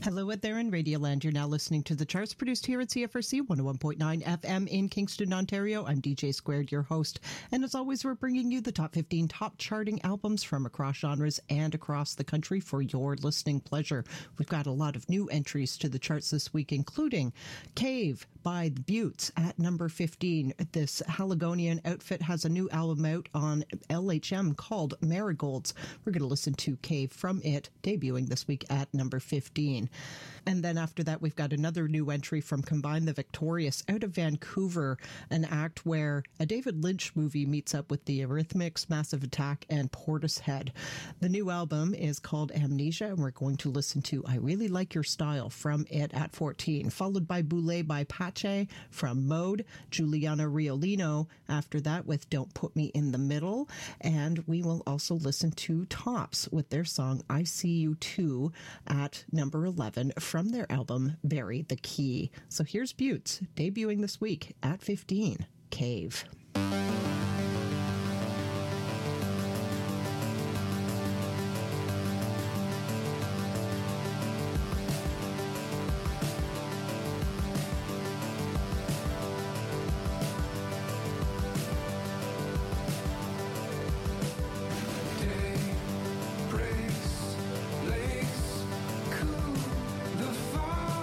Hello out there in Radioland. You're now listening to The Charts, produced here at CFRC 101.9 FM in Kingston, Ontario. I'm DJ Squared, your host. And as always, we're bringing you the top 15 top charting albums from across genres and across the country for your listening pleasure. We've got a lot of new entries to the charts this week, including Cave by the Buttes at number 15. This Haligonian outfit has a new album out on LHM called Marigolds. We're going to listen to Cave from it, debuting this week at number 15. And then after that, we've got another new entry from Combine the Victorious out of Vancouver, an act where a David Lynch movie meets up with the Eurythmics, Massive Attack, and Portishead. The new album is called Amnesia, and we're going to listen to I Really Like Your Style from it at 14, followed by Boulé by Pache from Mode, Juliana Riolino after that with Don't Put Me in the Middle, and we will also listen to Tops with their song I See You Too at number 11 from their album Bury the Key. So here's Buttes, debuting this week at 15, Cave.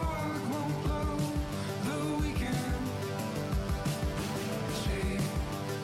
Fog won't blow the weekend.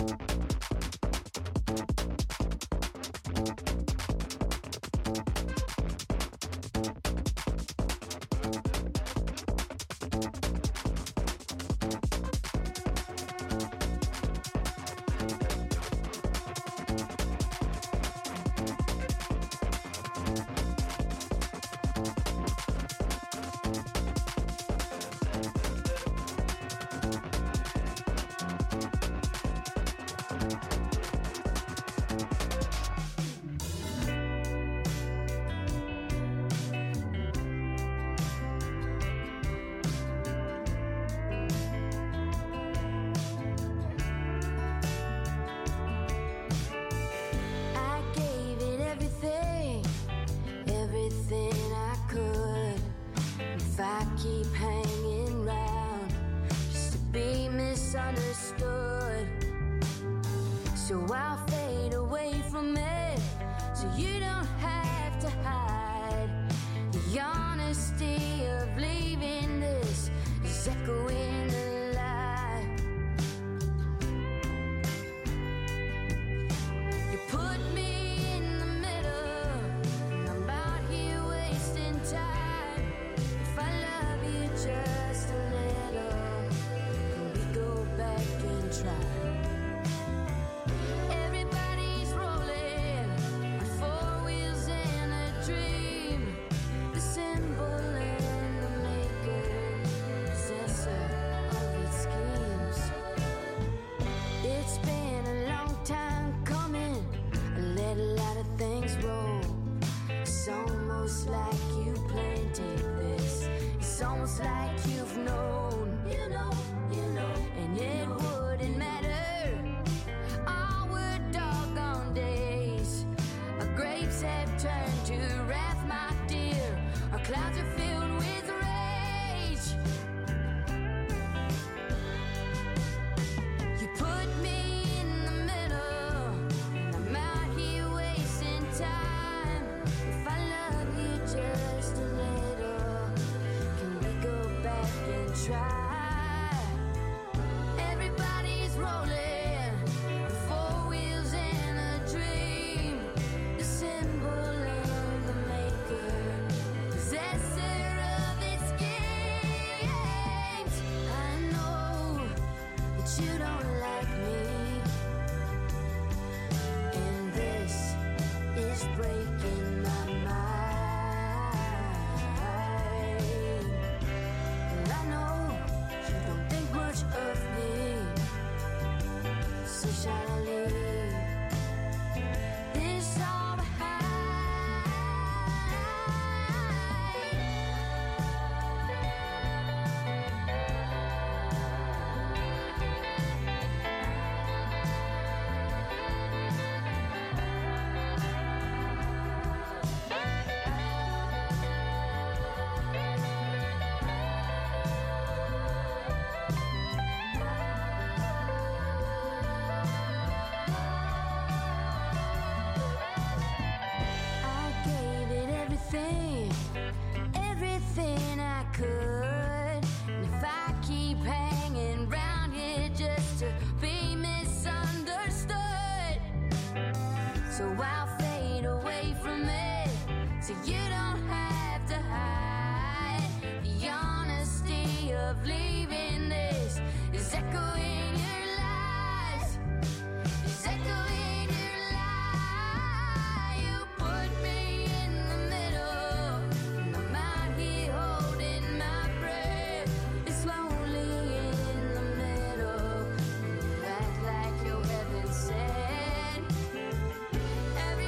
Every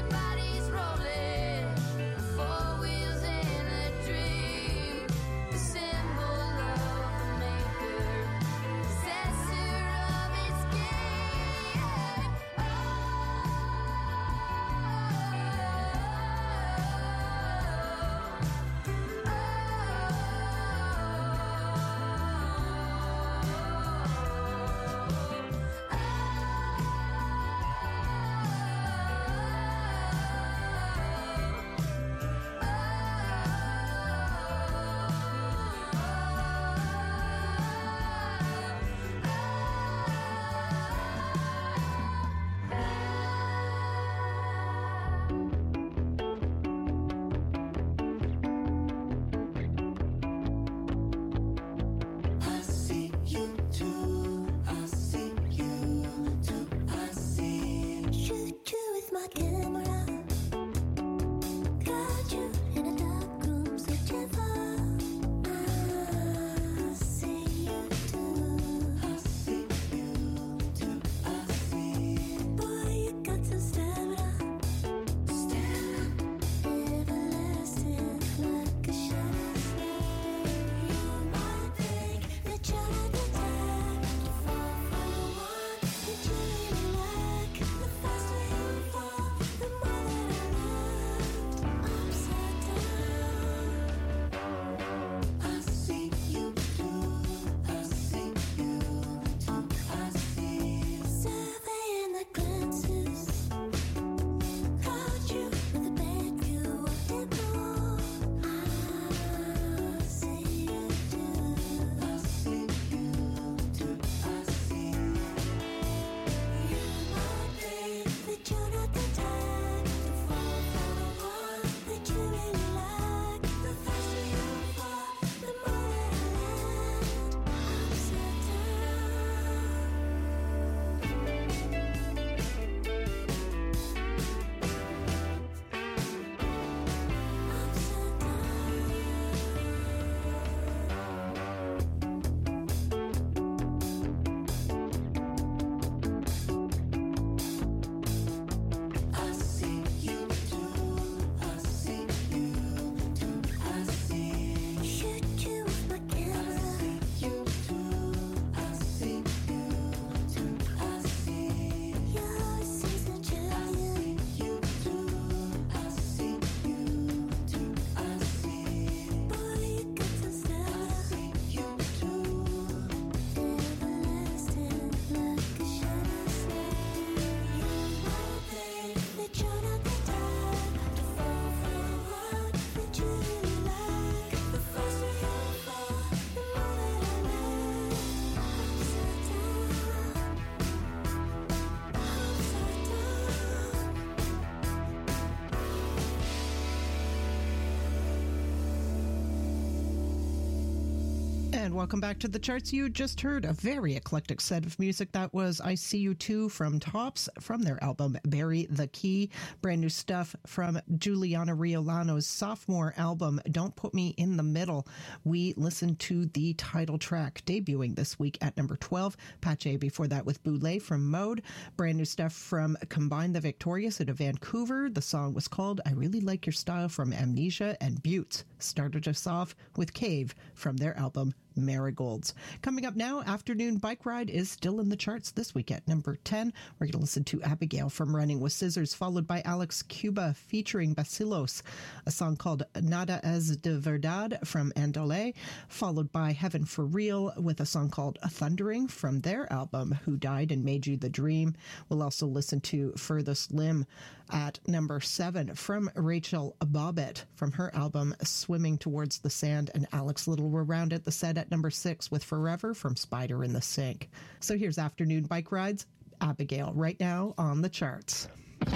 And welcome back to the charts. You just heard a very eclectic set of music. That was I See You Too from Tops from their album Bury the Key. Brand new stuff from Juliana Riolano's sophomore album Don't Put Me in the Middle. We listened to the title track debuting this week at number 12. Pache before that with Boulé from Mode. Brand new stuff from Combine the Victorious out of Vancouver. The song was called I Really Like Your Style from Amnesia, and Buttes started us off with Cave from their album Marigolds. Coming up now, Afternoon Bike Ride is still in the charts this week at number 10. We're going to listen to Abigail from Running with Scissors, followed by Alex Cuba featuring Basilos, a song called Nada es de Verdad from Andole, followed by Heaven for Real with a song called Thundering from their album Who Died and Made You the Dream. We'll also listen to Furthest Limb at number 7 from Rachel Bobbitt from her album Swimming Towards the Sand, and Alex Little will round out the set at number 6 with Forever from Spider in the Sink. So here's Afternoon Bike Rides, Abigail, right now on the charts.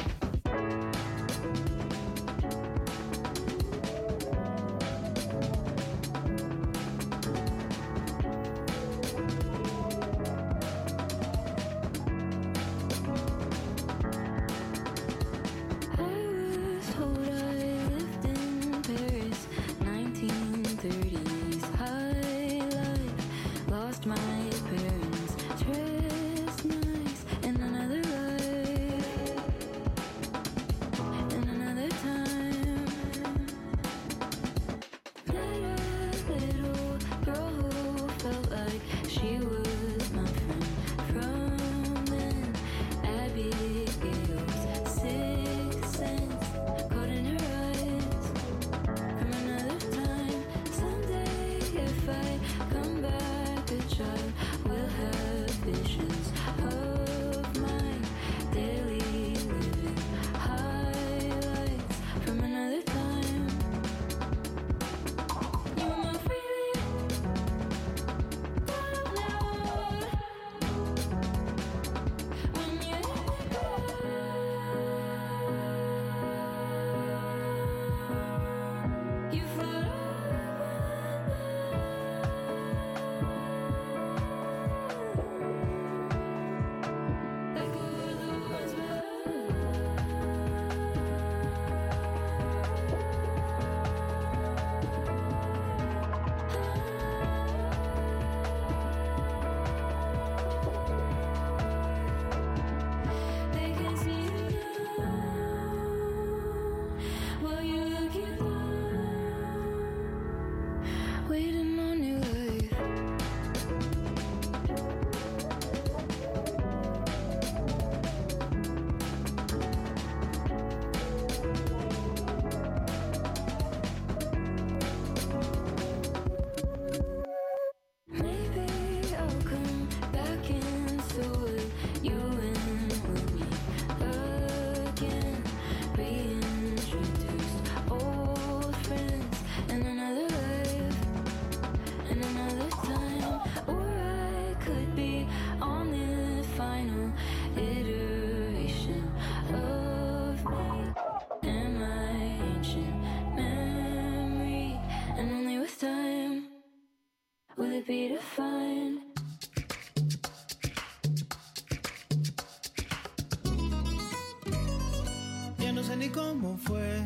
Ya no sé ni cómo fue,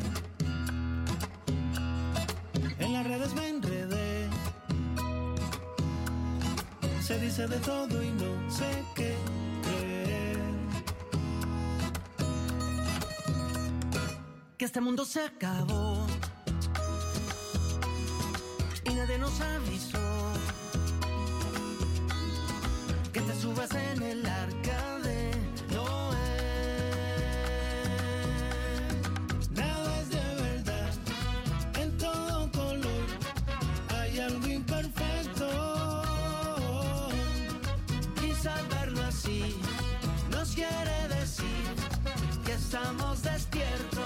en las redes me enredé, se dice de todo y no sé qué creer, que este mundo se acabó y nadie nos avisó, que te subas en el arca de Noé. Nada es de verdad, en todo color hay algo imperfecto. Quizás verlo así nos quiere decir que estamos despiertos.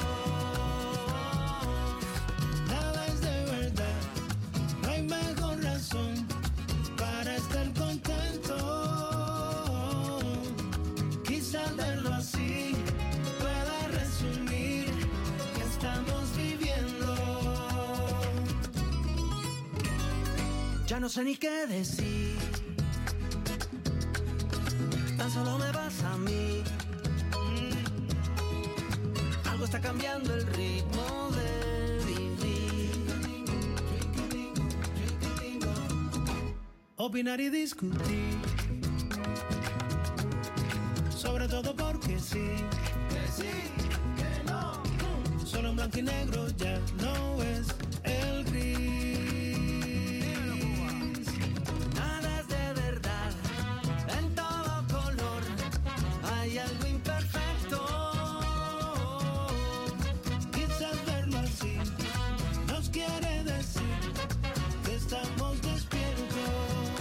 Nada es de verdad, no hay mejor razón para estar contento. Quizás verlo así pueda resumir que estamos viviendo. Ya no sé ni qué decir, tan solo me pasa a mí. Algo está cambiando el ritmo de vivir. Opinar y discutir, sobre todo porque sí, que sí, que no. Solo en blanco y negro ya no es el gris. Nada es de verdad, en todo color hay algo imperfecto. Quizás verlo así nos quiere decir que estamos despiertos.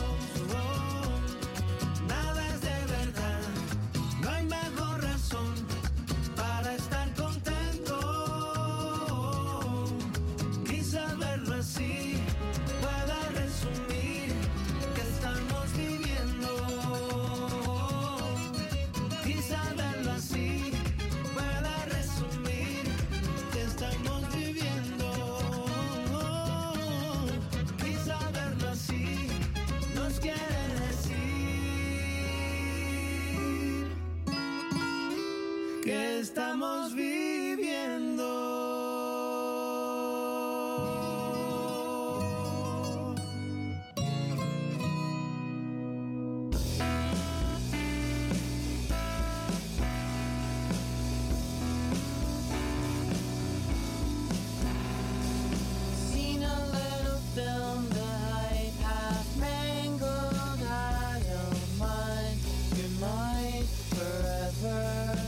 Nada es de verdad, No hay mejor razón para estar contento. quizás verlo así Pueda resumir que estamos viviendo. quizás verlo así Pueda resumir que estamos viviendo. quizá verlo así nos quiere decir Que estamos viviendo. Seen a little film, the hype half mangled. I don't mind your mind forever.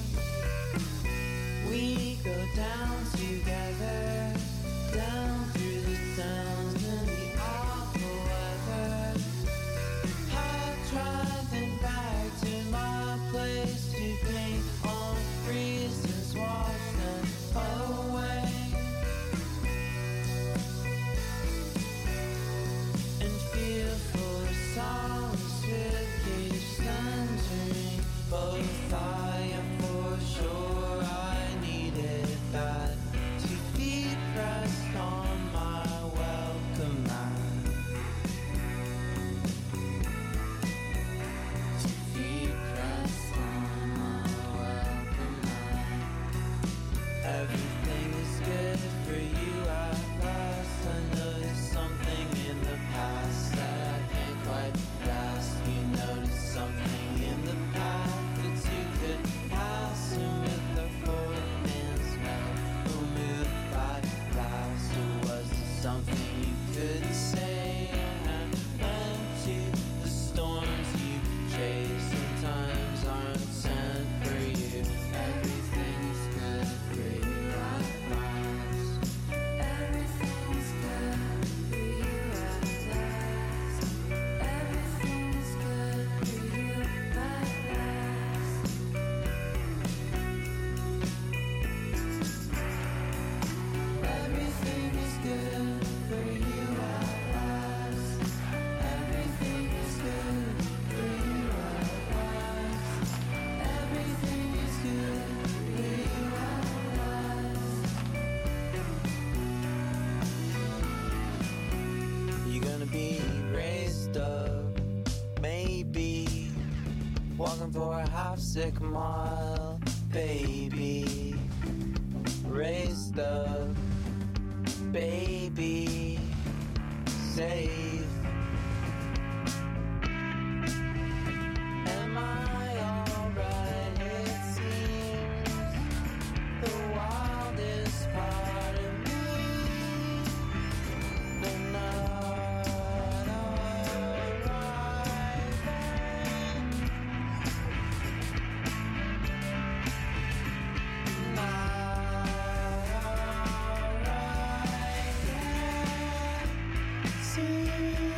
We go down together, down through the sounds and the awful weather. I tried then back to my place to paint on reasons, wash them away. And feel for solace with cage centering. Both I am for sure I needed that. 2 feet pressed on my welcome mat. 2 feet pressed on my welcome mat. Everything is good for you at last. I noticed something in the past that I can't quite grasp. You noticed something in the path that you could pass. And with the foreman's mouth, who moved by fast. Or was it something you couldn't say? And went to the storms you chase. Sometimes aren't sent for you. Everything's good for you at last. Everything's good for you at last. Everything's good for you at last. Everything is good for you at last. Everything is good for you at last. Everything is good for you at last. You're gonna be raised up, maybe walking for a half-sick mile, baby. Raised up, baby, safe. Am I alright? It seems the wildest part of me, but not alright. Not alright. See.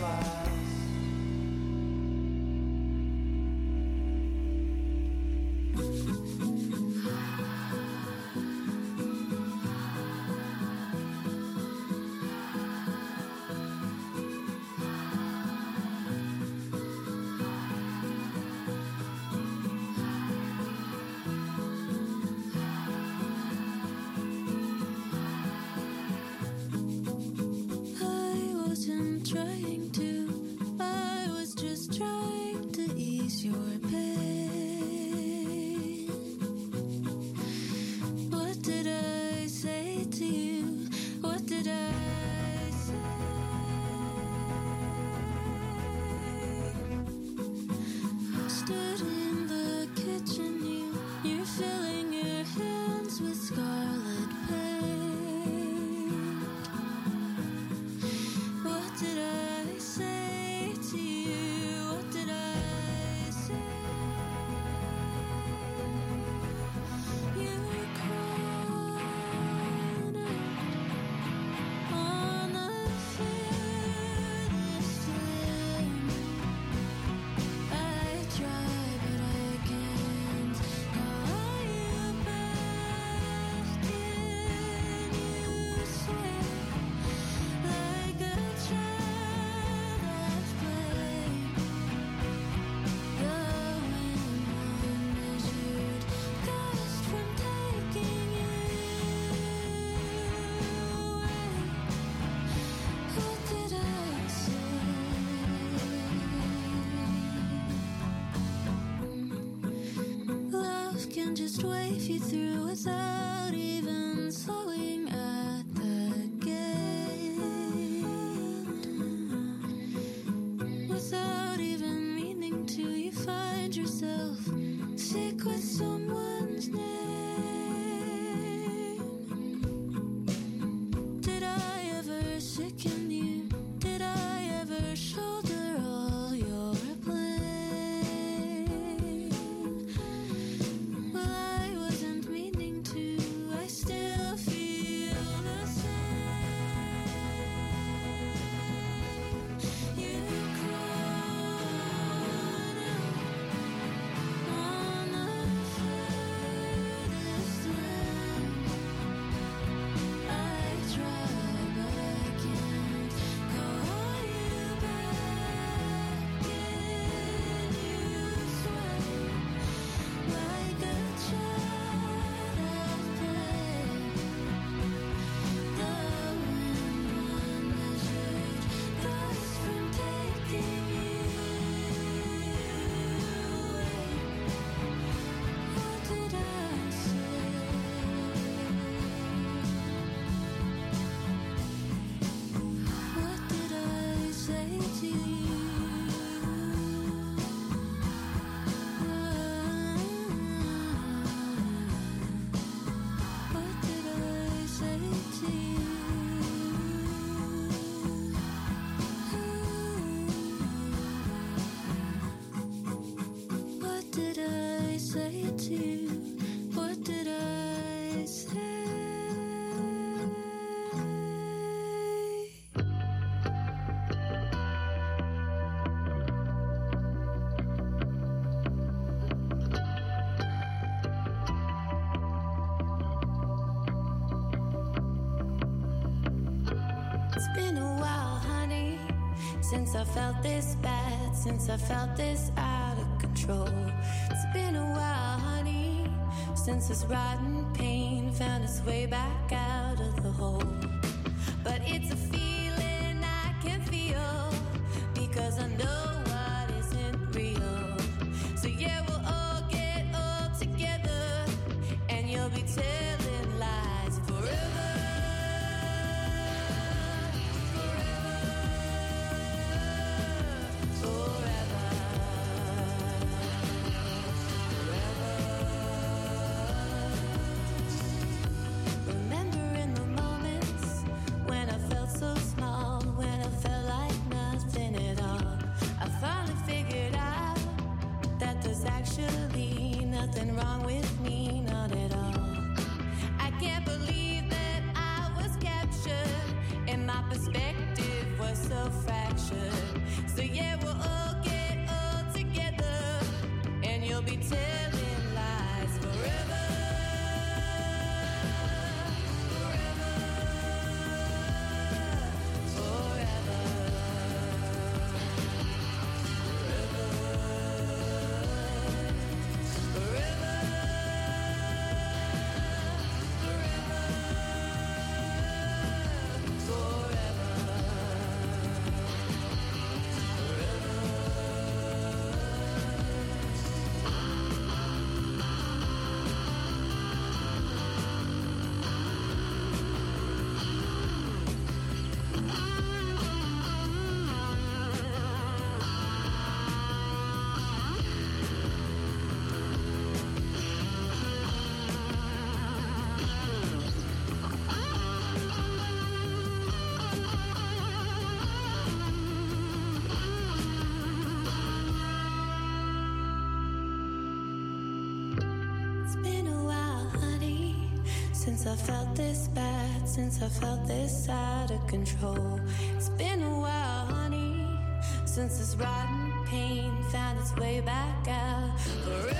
flies. I was just trying to ease your pain. What did I say to you? What did I say? Stood in the kitchen, you're filling your hands with scarlet paint. What did I say to you? What did I say? You cried on the furthest limb. I try, but I can't call you back. Can you swear like a child at play? The wind unmeasured gust from taking you away. What did I say? Love can just wave you through without even slowing at the gate. Without even meaning to, you find yourself sick with someone's name. Did I ever sicken you? Did I ever shoulder all your blame? Well, I wasn't meaning to. I still feel the same. You cried on the furthest limb. I try, but I can't call you back. Can you sway like a child at play? The wind unmeasured gust from taking you away. What did I say? What did I say to you? What did I say to you? What did I say to you? What did I say? It's been a while, honey, since I felt this bad, since I felt this out of control. It's been a while, honey, since this rotten pain found its way back out of the hole. But it's a feeling I can feel, because I know what isn't real. So yeah, we'll all get all together, and you'll be telling lies forever. Remembering the moments when I felt so feel so fractured. So yeah, we'll all get all together, and you'll be telling lies forever. Since I felt this bad, since I felt this out of control. It's been a while, honey, since this rotten pain found its way back out. Forever.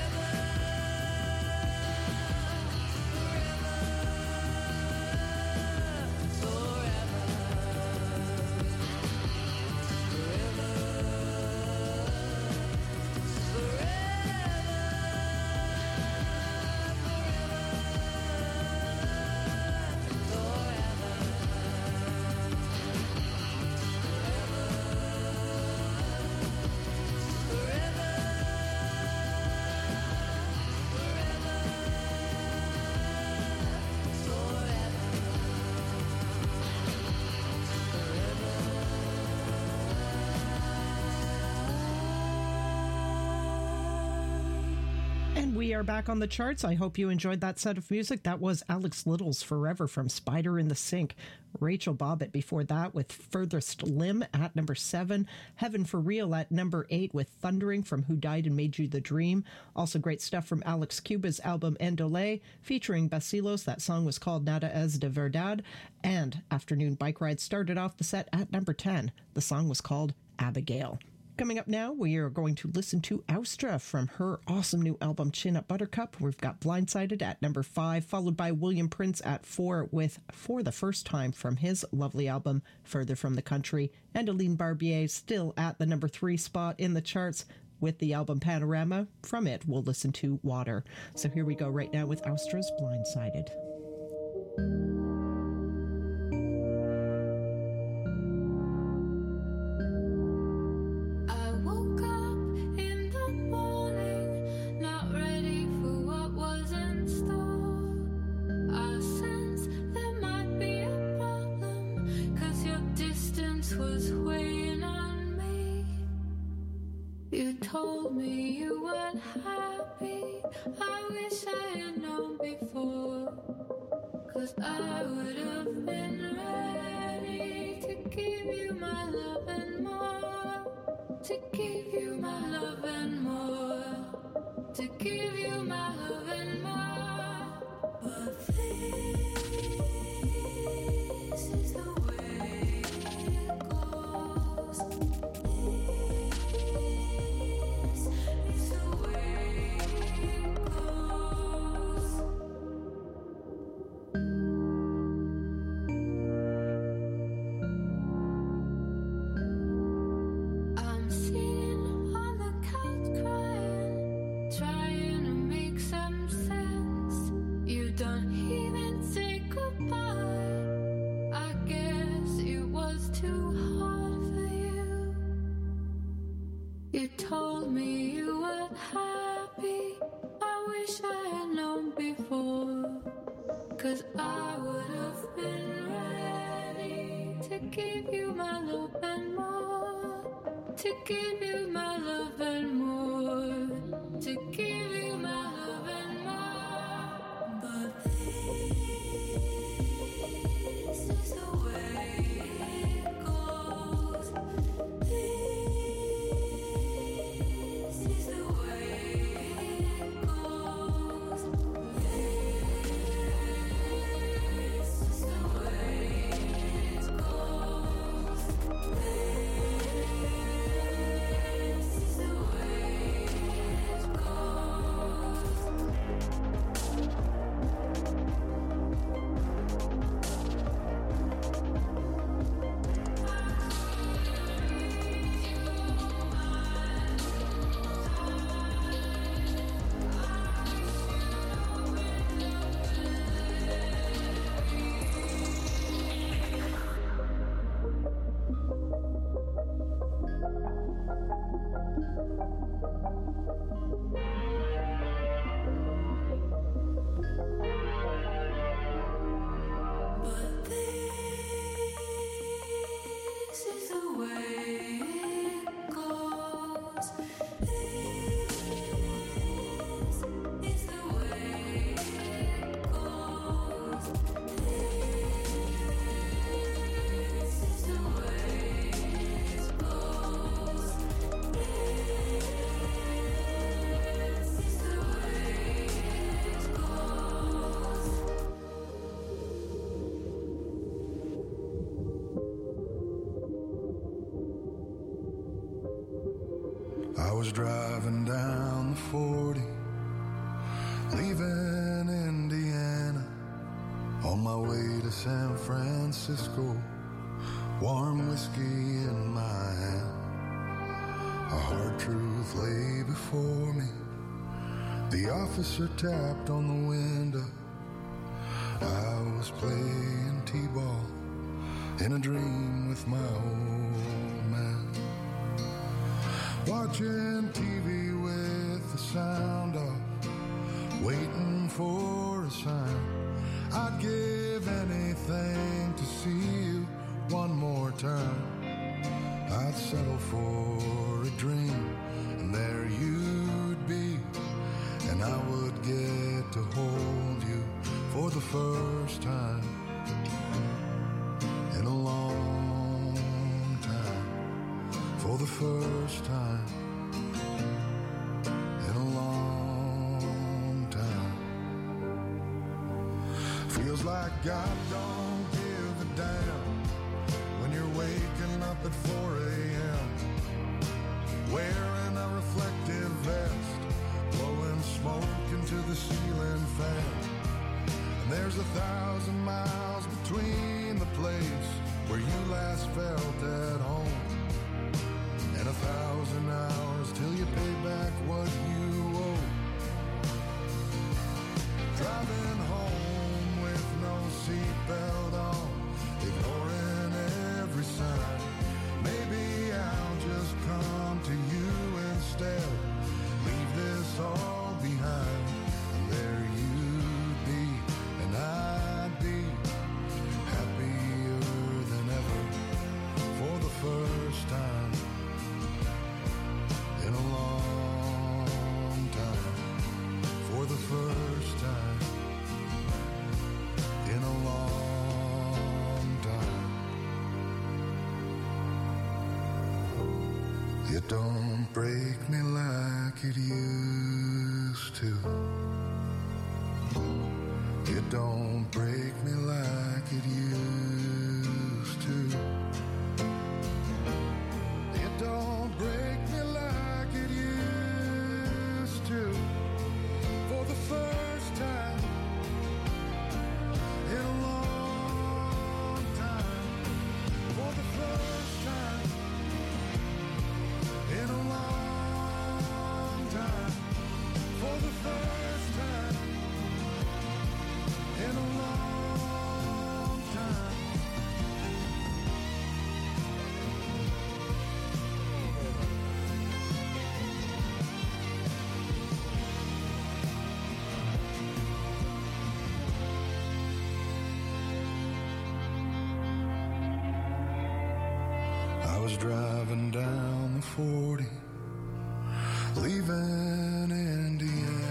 We are back on the charts. I hope you enjoyed that set of music. That was Alex Little's Forever from Spider in the Sink. Rachel Bobbitt before that with Furthest Limb at number 7. Heaven for Real at number 8 with Thundering from Who Died and Made You the Dream. Also great stuff from Alex Cuba's album Endole featuring Basilos. That song was called Nada Es de Verdad. And Afternoon Bike Ride started off the set at number 10. The song was called Abigail. Coming up now, we are going to listen to Austra from her awesome new album, Chin Up Buttercup. We've got Blindsided at number 5, followed by William Prince at 4 with For the First Time from his lovely album, Further from the Country. And Aline Barbier still at the number 3 spot in the charts with the album Panorama. From it, we'll listen to Water. So here we go right now with Austra's Blindsided. Told me you weren't happy. I wish I had known before, 'cause I would have been ready to give you my love and more, to give you my love and more, to give you my love and more. But this is the way it goes. You told me you weren't happy. I wish I had known before, 'cause I would have been ready to give you my love and more, to give you my love and more, to give you my love and more. But this is the way it goes. Yeah. I was driving down the 40, leaving Indiana, on my way to San Francisco, warm whiskey in my hand. A hard truth lay before me. The officer tapped on the window. I was playing t-ball in a dream with my old man, watching TV with the sound off, waiting for a sign. I'd give anything to see you one more time. I'd settle for a dream, and there you'd be, and I would get to hold you for the first time in a long time, for the first time in a long time. Feels like God don't give a damn when you're waking up at 4 a.m., wearing a reflective vest, blowing smoke into the ceiling fan. And there's 1,000 miles between the place where you last felt at home, and 1,000 hours till you pay back what you owe. Driving home with no seatbelt on, ignoring every sign. Maybe I'll just come to you instead, leave this all behind, and there you'd be, and I'd be happier than ever for the first time in a long time, for the first time in a long time. It don't break me like it used to. It don't break me like it used to. It don't break me like it used to. For the first time in a long time, for the first time in a long time, for the first time in a long time. I was driving down the 40, leaving Indiana.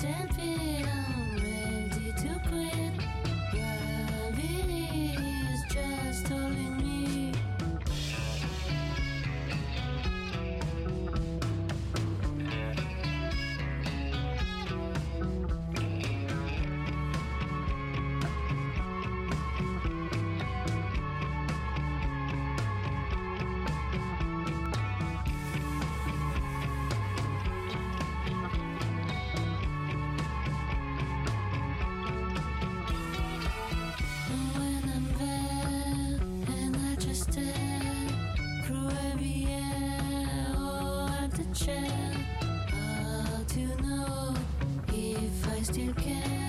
stampede, I'm ready to quit. Gravity is just holding me. When I'm there and I just stare, Crevier or at the chair, how to know if I still care?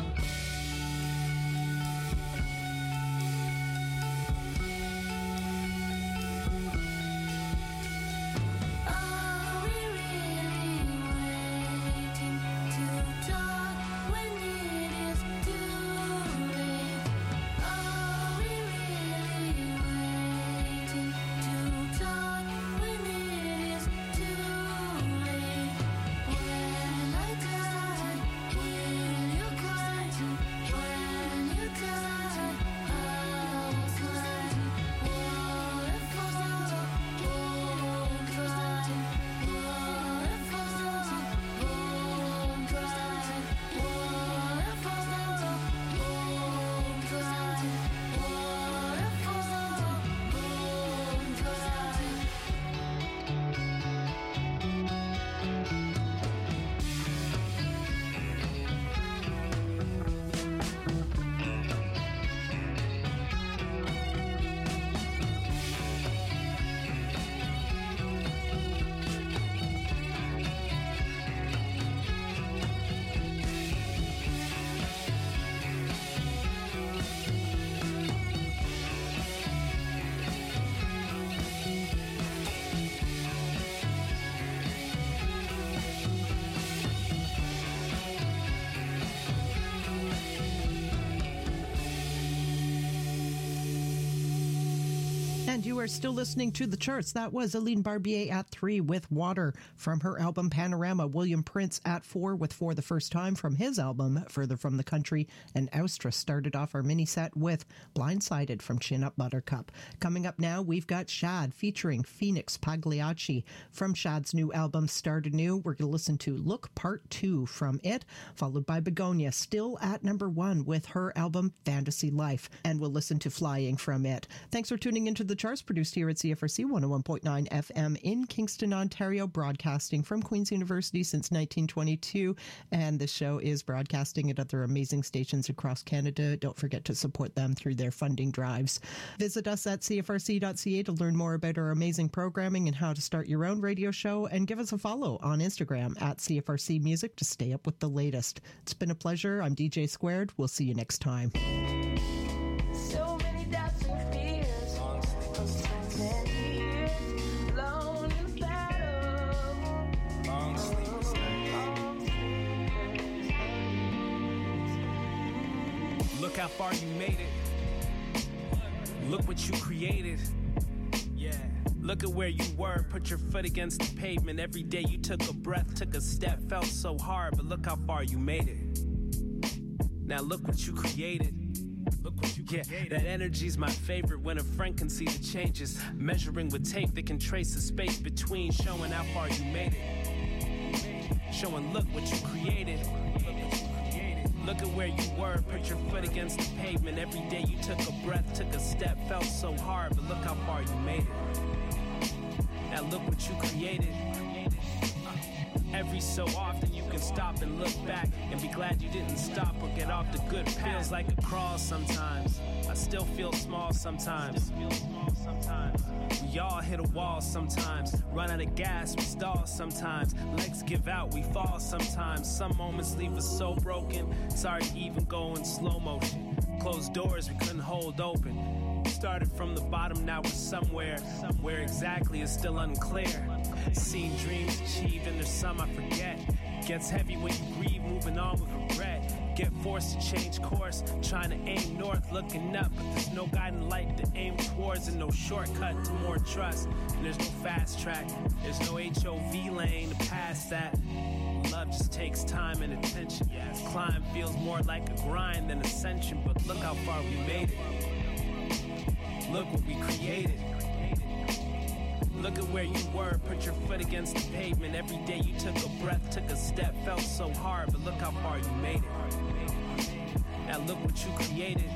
Are we really waiting to talk when it is too late? Are we really waiting to talk when it is too late? When I die, will you cry? When you die, I will fly. Waterfall, won't dry. Waterfall, won't dry. Waterfall, won't dry. Waterfall, won't dry. And you are still listening to the charts. That was Aline Barbier at 3 with Water from her album Panorama. William Prince at 4 with For the First Time from his album Further from the Country. And Austra started off our mini set with Blindsided from Chin Up Buttercup. Coming up now, we've got Shad featuring Phoenix Pagliacci from Shad's new album Start Anew. We're going to listen to Look Part 2 from it, followed by Begonia, still at number 1 with her album Fantasy Life. And we'll listen to Flying from it. Thanks for tuning into the charts, produced here at CFRC 101.9 FM in Kingston, Ontario, broadcasting from Queen's University since 1922. And the show is broadcasting at other amazing stations across Canada. Don't forget to support them through their funding drives. Visit us at cfrc.ca to learn more about our amazing programming and how to start your own radio show, and give us a follow on Instagram at CFRC Music to stay up with the latest. It's been a pleasure. I'm DJ Squared. We'll see you next time. So many doubts and fears, many years alone in battle. Long sleepless nights. Look how far you made it. Look what you created. Yeah. Look at where you were, put your foot against the pavement. Every day you took a breath, took a step, felt so hard, but look how far you made it. Now look what you created. Look what you created. That energy's my favorite when a friend can see the changes. Measuring with tape that can trace the space between, showing how far you made it. Showing look what you created. Look at where you were, put your foot against the pavement. Every day you took a breath, took a step, felt so hard, but look how far you made it. Now look what you created. Every so often you can stop and look back and be glad you didn't stop or get off the good path. Feels like a crawl sometimes. I still feel small sometimes. We all hit a wall sometimes. Run out of gas, we stall sometimes. Legs give out, we fall sometimes. Some moments leave us so broken, it's hard to even go in slow motion. Closed doors we couldn't hold open. Started from the bottom, now we're somewhere. Where exactly is still unclear. Seen dreams achieved and there's some I forget. Gets heavy when you grieve, moving on with regret. Get forced to change course, trying to aim north, looking up, but there's no guiding light to aim towards, and no shortcut to more trust. And there's no fast track, there's no HOV lane to pass that. love just takes time and attention. Climb feels more like a grind than ascension, but look how far we made it. Look what we created. Look at where you were, put your foot against the pavement. Every day you took a breath, took a step, felt so hard, but look how far you made it. Now look what you created.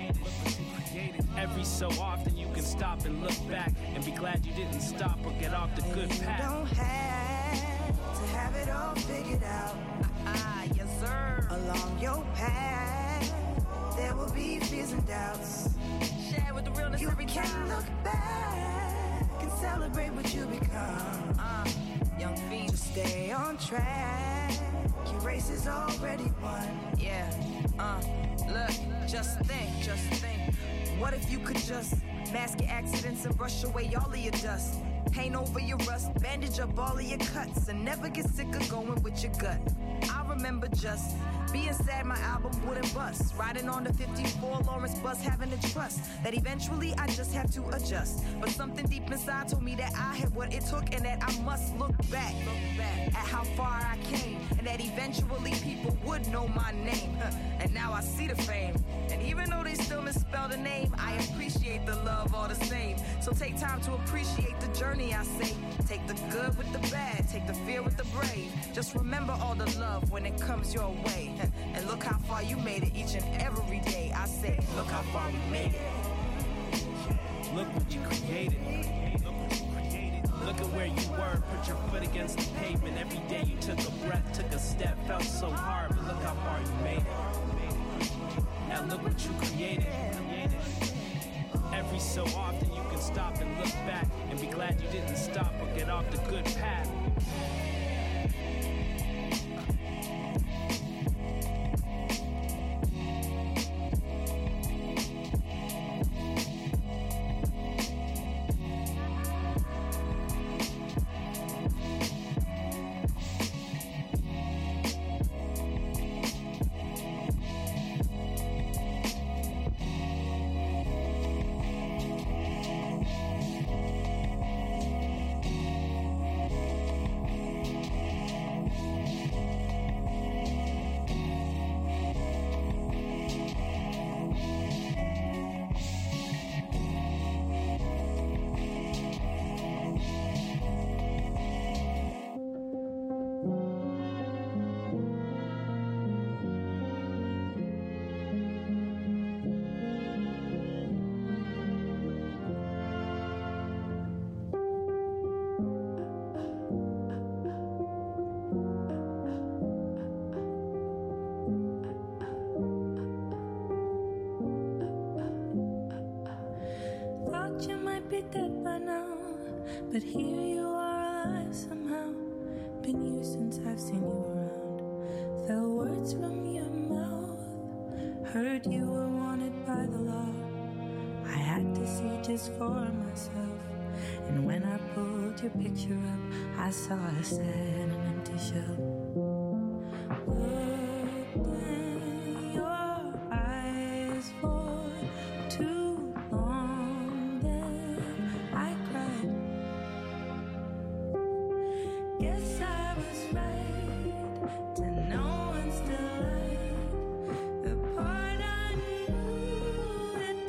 Every so often you can stop and look back and be glad you didn't stop or get off the good path. You don't have to have it all figured out. Yes, sir. Along your path, there will be fears and doubts. Share with the realness You every can time. look back and celebrate what you become. Young feet. Just stay on track. Your race is already won. Yeah. Look, just think. What if you could just mask your accidents and brush away all of your dust? Paint over your rust, bandage up all of your cuts, and never get sick of going with your gut. I remember just being sad my album wouldn't bust. Riding on the 54 Lawrence bus, having to trust that eventually I just have to adjust. But something deep inside told me that I had what it took and that I must look back at how far I came, and that eventually people would know my name. And now I see the fame, and even though they still misspell the name, I appreciate the love all the same. So take time to appreciate the journey, I say. Take the good with the bad, take the fear with the brave. Just remember all the love when it comes your way. And look how far you made it each and every day. I say, look how far we made it. Look what you created. Look at where you were, put your foot against the pavement. Every day you took a breath, took a step, felt so hard, but look how far you made it. Now look what you created. Every so often you can stop and look back and be glad you didn't stop or get off the good path. Thought you might be dead by now, but here you are alive somehow. Been years since I've seen you around. Felt words from your mouth. Heard you were wanted by the law. I had to see just for myself. And when I pulled your picture up, I saw a sad and empty shell. Looked in your eyes for too long, then I cried. Guess I was right to know and still lied. The part I knew that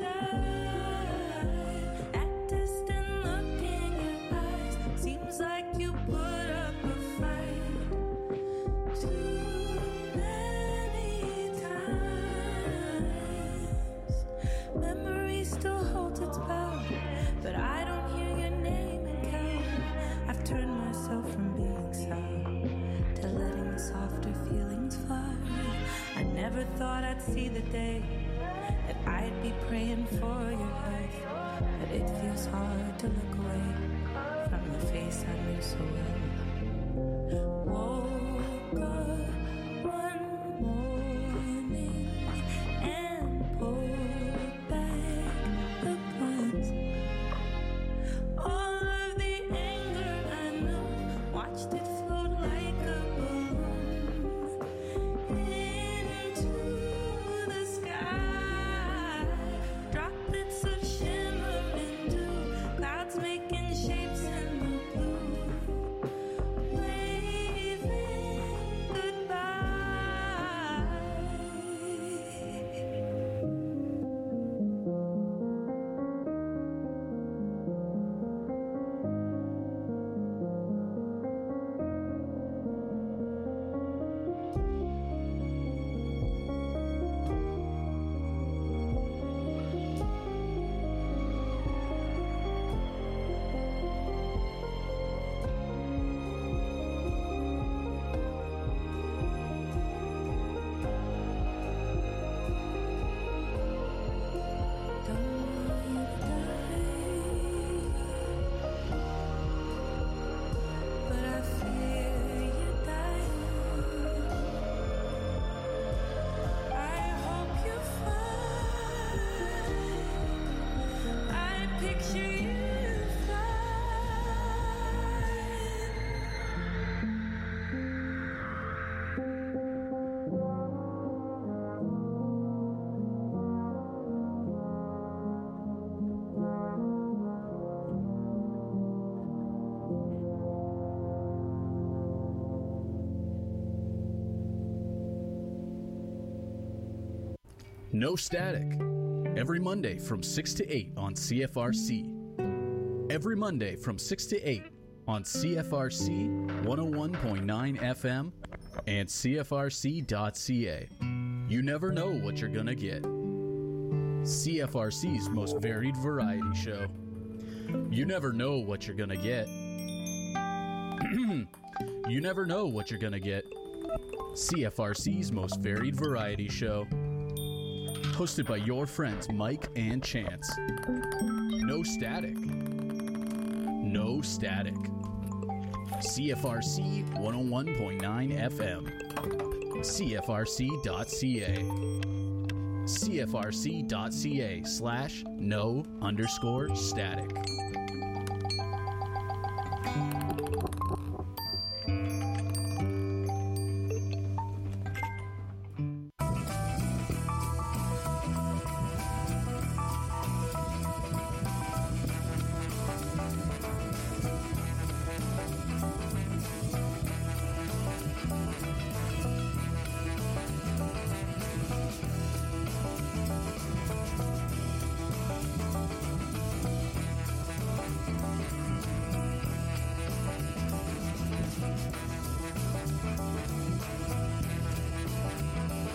died. That distant look in your eyes seems like you put up a fight too many times. Memory still holds its power, but I don't hear your name and count. I've turned myself from being sour to letting the softer feelings fly. I never thought I'd see the day that I'd be praying for your health, but it feels hard to look away from the face I knew so well. Woke up one morning and pulled back the blinds. All of the anger I knew, watched it float like a balloon into the sky. Droplets of shimmering dew, clouds making shapes in the blue, waving No Static, every Monday from 6 to 8 on CFRC. Every Monday from 6 to 8 on CFRC 101.9 FM and CFRC.ca. You never know what you're gonna get. CFRC's most varied variety show. You never know what you're gonna get. You never know what you're gonna get. CFRC's most varied variety show. Hosted by your friends Mike and Chance. No Static. No Static. CFRC 101.9 FM. CFRC.ca. CFRC.ca/no_static.